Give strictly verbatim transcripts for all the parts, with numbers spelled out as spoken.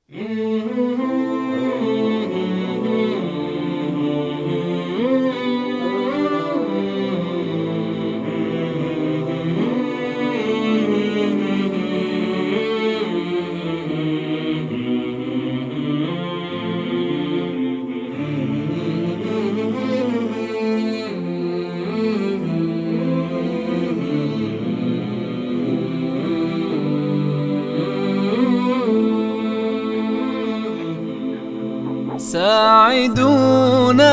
ساعدونا،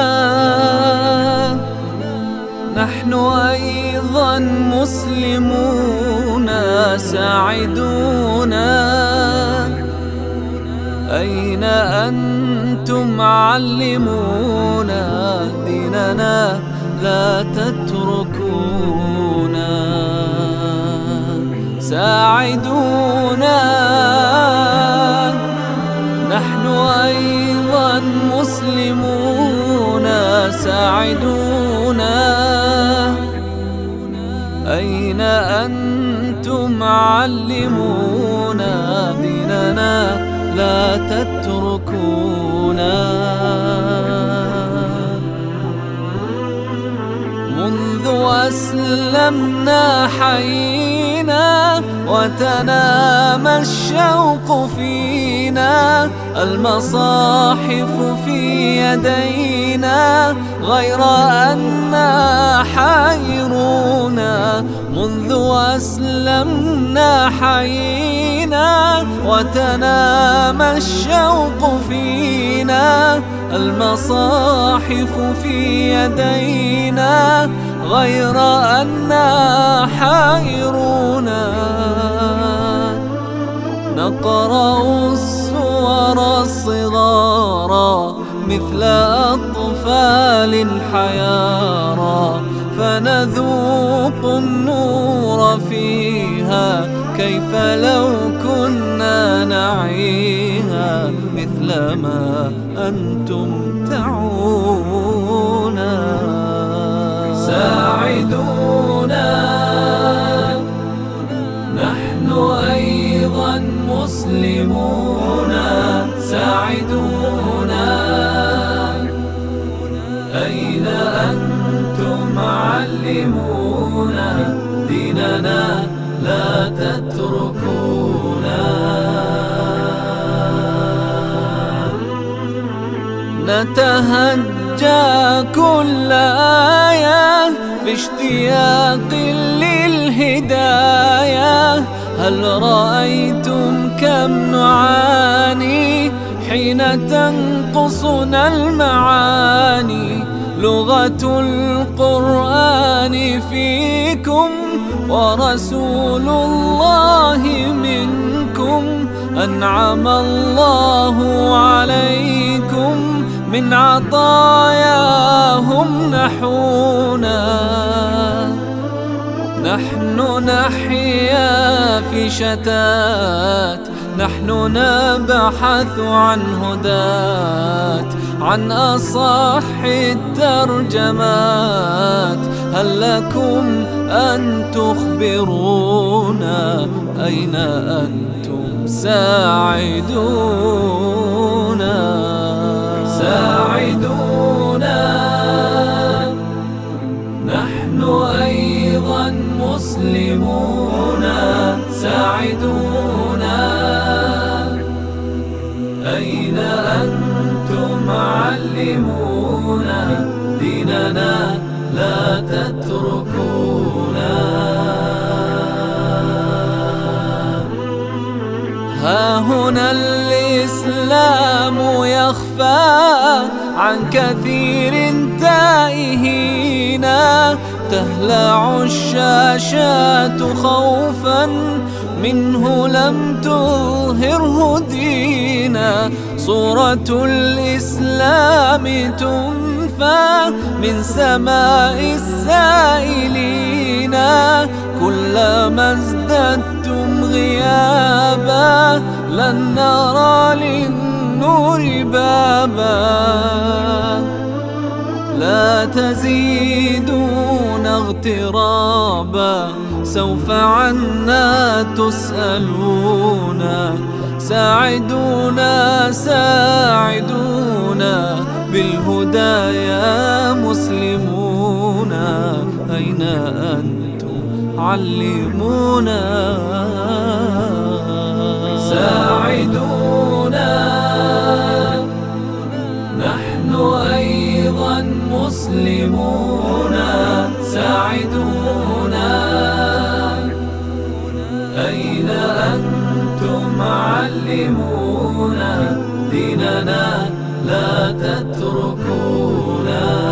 نحن أيضا مسلمون. ساعدونا، أين أنتم؟ علمونا ديننا لا تتركونا. ساعدونا، نحن أيضا مسلمون. ساعدونا، أين أنتم؟ علمونا ديننا لا تتركونا. منذ أسلمنا حيينا وتنام الشوق فينا. المصاحف في يدينا غير أننا حائرون. منذ أسلمنا حيينا وتنام الشوق فينا. المصاحف في يدينا غير أننا حائرون. نقرأ السور الصغارى مثل أطفال حيارى. فنذوق النور فيها كيف لو كنا نعيها. مثل ما أنتم تعونا. ساعدونا، نحن أيضا مسلمون. ساعدونا، أين أنتم؟ علمونا ديننا لا تتركونا. نتهجى كل آية في اشتياق للهداية. هل رأيتم كم نعاني حين تنقصنا المعاني؟ لغة القرآن فيكم ورسول الله منكم. أنعم الله عليكم من عطاياهم نحونا. نحن نحيا في شتات، نحن نبحث عن هدات، عن أصح الترجمات. هل لكم أن تخبرونا أين أنتم؟ ساعدونا. ساعدونا، نحن أيضا مسلمون. ساعدونا، أين أنتم؟ علمونا ديننا لا تتركونا. ها هنا الإسلام يخفى عن كثير تائهين. تهلع الشاشات خوفا منه لم تظهره دينا. صورة الإسلام تنفى من سماء السائلين. كلما ازددتم غيابا لن نرى للنور بابا. لا تزيدون اغترابا سوف عنا تسألون. ساعدونا ساعدونا بالهدى يا مسلمون، أين أنتم علمونا. ساعدونا نحن أيضا مسلمون، ساعدونا أين أنتم علمونا، ديننا لا تتركونا.